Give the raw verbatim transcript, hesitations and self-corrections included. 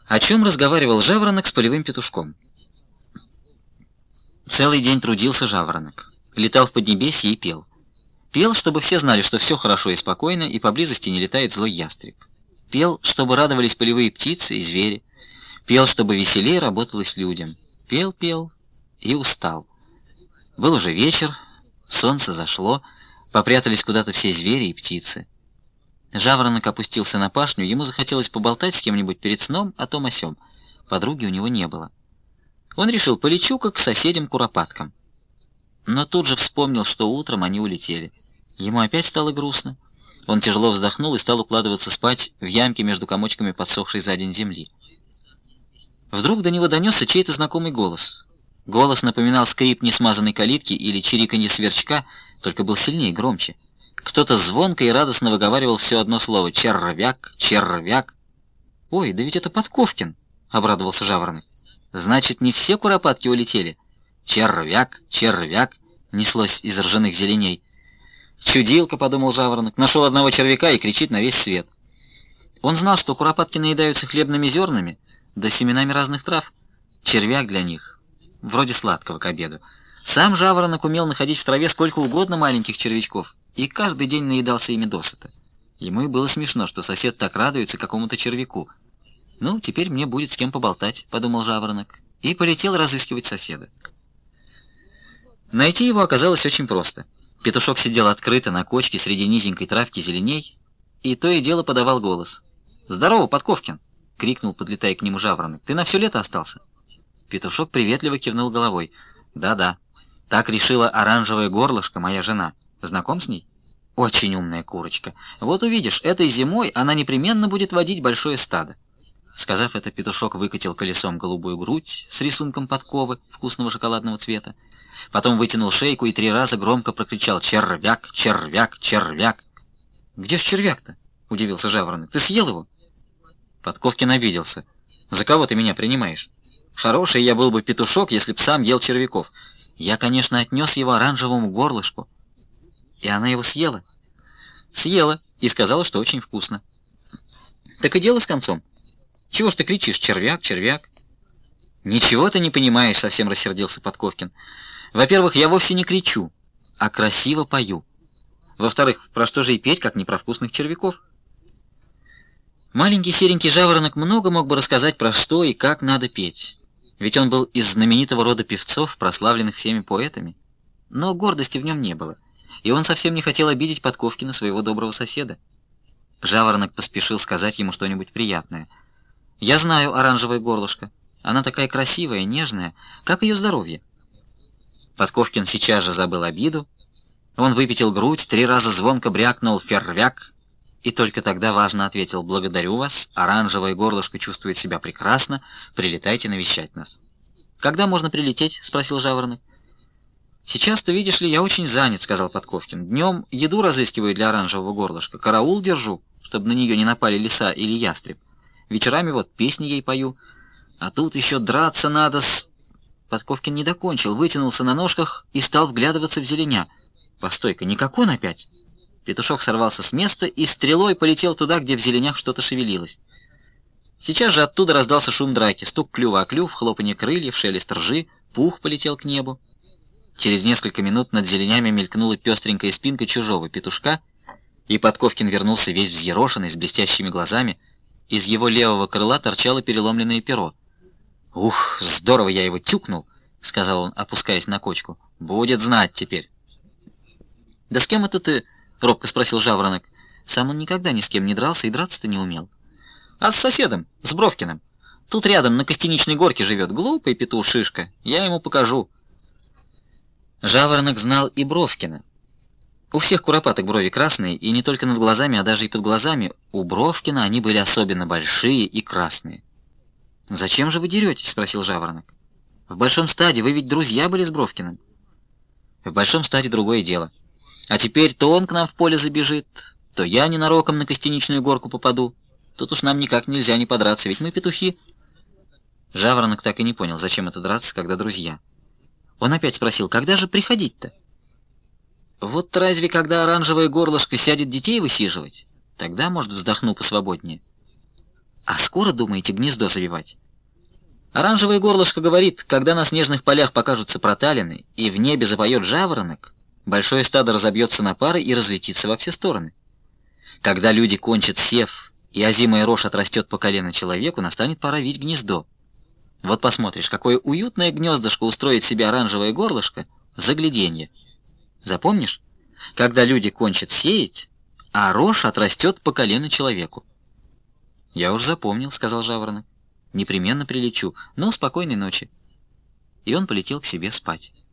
О чем разговаривал жаворонок с полевым петушком? Целый день трудился жаворонок, летал в поднебесье и пел. Пел, чтобы все знали, что все хорошо и спокойно, и поблизости не летает злой ястреб. Пел, чтобы радовались полевые птицы и звери. Пел, чтобы веселее работалось людям. Пел, пел и устал. Был уже вечер, солнце зашло, попрятались куда-то все звери и птицы. Жаворонок опустился на пашню, ему захотелось поболтать с кем-нибудь перед сном о том о сём. Подруги у него не было. Он решил, полечу-ка к соседям-куропаткам. Но тут же вспомнил, что утром они улетели. Ему опять стало грустно. Он тяжело вздохнул и стал укладываться спать в ямке между комочками подсохшей за день земли. Вдруг до него донесся чей-то знакомый голос. Голос напоминал скрип несмазанной калитки или чириканье сверчка, только был сильнее и громче. Кто-то звонко и радостно выговаривал все одно слово: «Червяк, червяк». «Ой, да ведь это Подковкин!» — обрадовался жаворонок. «Значит, не все куропатки улетели?» «Червяк, червяк!» — неслось из ржаных зеленей. «Чудилка», — подумал жаворонок, — нашел одного червяка и кричит на весь свет. Он знал, что куропатки наедаются хлебными зернами, да семенами разных трав. Червяк для них вроде сладкого к обеду. Сам жаворонок умел находить в траве сколько угодно маленьких червячков, и каждый день наедался ими досыта. Ему и было смешно, что сосед так радуется какому-то червяку. «Ну, теперь мне будет с кем поболтать», — подумал жаворонок, и полетел разыскивать соседа. Найти его оказалось очень просто. Петушок сидел открыто на кочке среди низенькой травки зеленей, и то и дело подавал голос. «Здорово, Подковкин!» — крикнул, подлетая к нему жаворонок. «Ты на все лето остался?» Петушок приветливо кивнул головой. «Да-да, так решила оранжевое горлышко, моя жена. Знаком с ней? Очень умная курочка. Вот увидишь, этой зимой она непременно будет водить большое стадо». Сказав это, петушок выкатил колесом голубую грудь с рисунком подковы вкусного шоколадного цвета. Потом вытянул шейку и три раза громко прокричал: «Червяк, червяк, червяк!» «Где ж червяк-то?» — удивился жаворонок. «Ты съел его?» Подковкин обиделся. «За кого ты меня принимаешь? Хороший я был бы петушок, если б сам ел червяков. Я, конечно, отнес его оранжевому горлышку». «И она его съела?» «Съела и сказала, что очень вкусно». «Так и дело с концом. Чего ж ты кричишь: червяк, червяк?» «Ничего ты не понимаешь», — совсем рассердился Подковкин. «Во-первых, я вовсе не кричу, а красиво пою. Во-вторых, про что же и петь, как не про вкусных червяков?» Маленький серенький жаворонок много мог бы рассказать, про что и как надо петь. Ведь он был из знаменитого рода певцов, прославленных всеми поэтами. Но гордости в нем не было, и он совсем не хотел обидеть Подковкина, своего доброго соседа. Жаворонок поспешил сказать ему что-нибудь приятное. «Я знаю оранжевое горлышко. Она такая красивая, нежная. Как ее здоровье?» Подковкин сейчас же забыл обиду. Он выпятил грудь, три раза звонко брякнул «фервяк», и только тогда важно ответил: «Благодарю вас, оранжевое горлышко чувствует себя прекрасно, прилетайте навещать нас». «Когда можно прилететь?» — спросил жаворонок. «Сейчас-то, видишь ли, я очень занят», — сказал Подковкин. «Днем еду разыскиваю для оранжевого горлышка, караул держу, чтобы на нее не напали лиса или ястреб. Вечерами вот песни ей пою, а тут еще драться надо с...» Подковкин не докончил, вытянулся на ножках и стал вглядываться в зеленя. «Постой-ка, не как он опять?» Петушок сорвался с места и стрелой полетел туда, где в зеленях что-то шевелилось. Сейчас же оттуда раздался шум драки, стук клюва о клюв, хлопанье крыльев, шелест ржи, пух полетел к небу. Через несколько минут над зеленями мелькнула пестренькая спинка чужого петушка, и Подковкин вернулся весь взъерошенный, с блестящими глазами. Из его левого крыла торчало переломленное перо. «Ух, здорово я его тюкнул», — сказал он, опускаясь на кочку. «Будет знать теперь». «Да с кем это ты?» — робко спросил жаворонок. Сам он никогда ни с кем не дрался и драться-то не умел. «А с соседом, с Бровкиным. Тут рядом на Костяничной горке живет глупый петух Шишка. Я ему покажу». Жаворонок знал и Бровкина. У всех куропаток брови красные, и не только над глазами, а даже и под глазами. У Бровкина они были особенно большие и красные. «Зачем же вы деретесь?» — спросил жаворонок. «В большом стаде вы ведь друзья были с Бровкиным». «В большом стаде другое дело. А теперь то он к нам в поле забежит, то я ненароком на Костяничную горку попаду. Тут уж нам никак нельзя не подраться, ведь мы петухи». Жаворонок так и не понял, зачем это драться, когда друзья. Он опять спросил: «Когда же приходить-то?» «Вот разве когда оранжевое горлышко сядет детей высиживать? Тогда, может, вздохну посвободнее». А скоро думаете гнездо завивать? Оранжевое горлышко говорит, когда на снежных полях покажутся проталины и в небе запоет жаворонок, большое стадо разобьется на пары и разлетится во все стороны. Когда люди кончат сев, и озимая рожь отрастет по колено человеку, настанет пора вить гнездо. Вот посмотришь, какое уютное гнездышко устроит себе оранжевое горлышко, загляденье. Запомнишь? Когда люди кончат сеять, а рожь отрастет по колено человеку. «Я уж запомнил», — сказал жаворонок. «Непременно прилечу, но спокойной ночи». И он полетел к себе спать.